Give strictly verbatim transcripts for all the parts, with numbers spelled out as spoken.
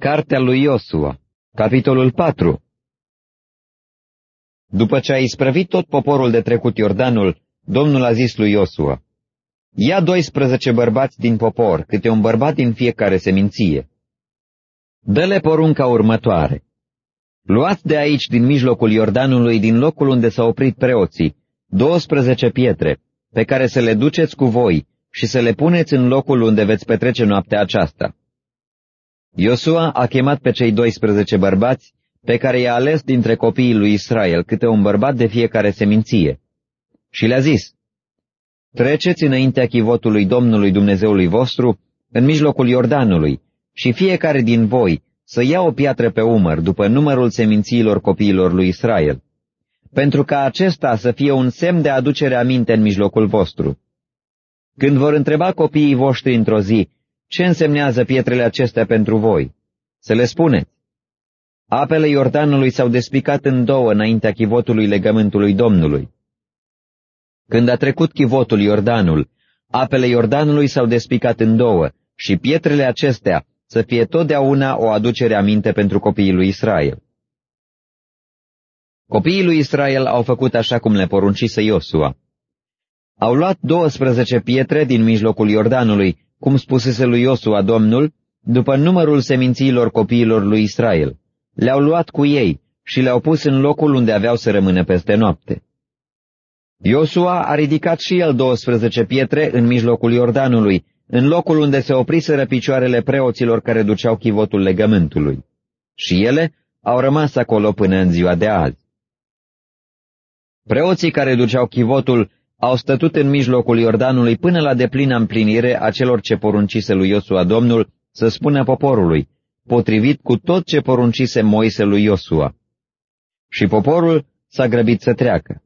Cartea lui Iosua, capitolul patru. După ce a isprăvit tot poporul de trecut Iordanul, Domnul a zis lui Iosua: ia doisprezece bărbați din popor, câte un bărbat din fiecare seminție. Dă-le porunca următoare: luați de aici, din mijlocul Iordanului, din locul unde s-au oprit preoții, douăsprezece pietre, pe care să le duceți cu voi și să le puneți în locul unde veți petrece noaptea aceasta. Iosua a chemat pe cei doisprezece bărbați, pe care i-a ales dintre copiii lui Israel, câte un bărbat de fiecare seminție, și le-a zis: treceți înaintea chivotului Domnului Dumnezeului vostru, în mijlocul Iordanului, și fiecare din voi să ia o piatră pe umăr, după numărul semințiilor copiilor lui Israel, pentru ca acesta să fie un semn de aducere aminte în mijlocul vostru. Când vor întreba copiii voștri într-o zi: ce însemnează pietrele acestea pentru voi? Să le spuneți: apele Iordanului s-au despicat în două înaintea chivotului legământului Domnului. Când a trecut chivotul Iordanul, apele Iordanului s-au despicat în două și pietrele acestea să fie totdeauna o aducere aminte pentru copiii lui Israel. Copiii lui Israel au făcut așa cum le poruncise Iosua. Au luat douăsprezece pietre din mijlocul Iordanului, cum spusese lui Iosua Domnul, după numărul semințiilor copiilor lui Israel. Le-au luat cu ei și le-au pus în locul unde aveau să rămână peste noapte. Iosua a ridicat și el douăsprezece pietre în mijlocul Iordanului, în locul unde se opriseră picioarele preoților care duceau chivotul legământului. Și ele au rămas acolo până în ziua de azi. Preoții care duceau chivotul au stătut în mijlocul Iordanului până la deplină împlinire a celor ce poruncise lui Iosua Domnul să spună poporului, potrivit cu tot ce poruncise Moise lui Iosua. Și poporul s-a grăbit să treacă.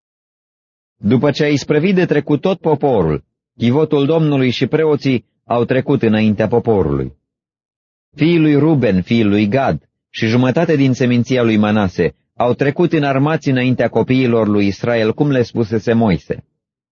După ce a isprăvit de trecut tot poporul, chivotul Domnului și preoții au trecut înaintea poporului. Fiii lui Ruben, fiii lui Gad și jumătate din seminția lui Manase au trecut înarmați înaintea copiilor lui Israel, cum le spusese Moise.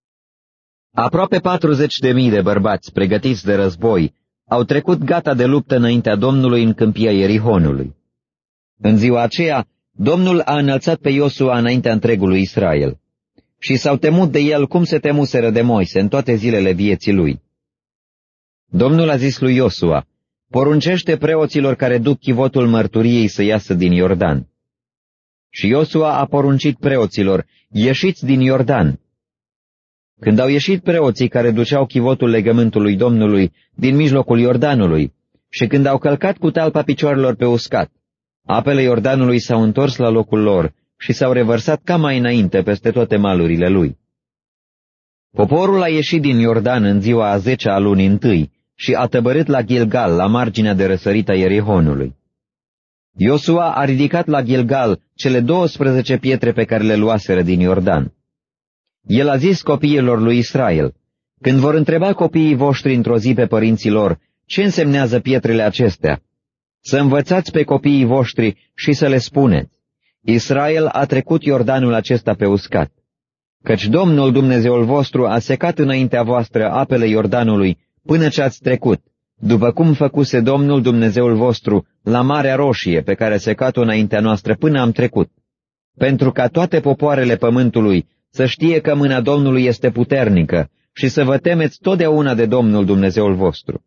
Aproape patruzeci de mii de bărbați pregătiți de război au trecut gata de luptă înaintea Domnului în câmpia Ierihonului. În ziua aceea, Domnul a înălțat pe Iosua înaintea întregului Israel și s-au temut de el cum se temuseră de Moise în toate zilele vieții lui. Domnul a zis lui Iosua: poruncește preoților care duc chivotul mărturiei să iasă din Iordan. Și Iosua a poruncit preoților: ieșiți din Iordan. Când au ieșit preoții care duceau chivotul legământului Domnului din mijlocul Iordanului și când au călcat cu talpa picioarelor pe uscat, apele Iordanului s-au întors la locul lor și s-au revărsat ca mai înainte peste toate malurile lui. Poporul a ieșit din Iordan în ziua a zecea a lunii întâi și a tăbărât la Gilgal, la marginea de răsărit a Ierihonului. Iosua a ridicat la Gilgal cele douăsprezece pietre pe care le luaseră din Iordan. El a zis copiilor lui Israel: când vor întreba copiii voștri într-o zi pe părinții lor ce însemnează pietrele acestea, să învățați pe copiii voștri și să le spuneți: Israel a trecut Iordanul acesta pe uscat, căci Domnul Dumnezeul vostru a secat înaintea voastră apele Iordanului până ce ați trecut, după cum făcuse Domnul Dumnezeul vostru la Marea Roșie, pe care a secat-o înaintea noastră până am trecut, pentru ca toate popoarele pământului să știe că mâna Domnului este puternică și să vă temeți totdeauna de Domnul Dumnezeul vostru.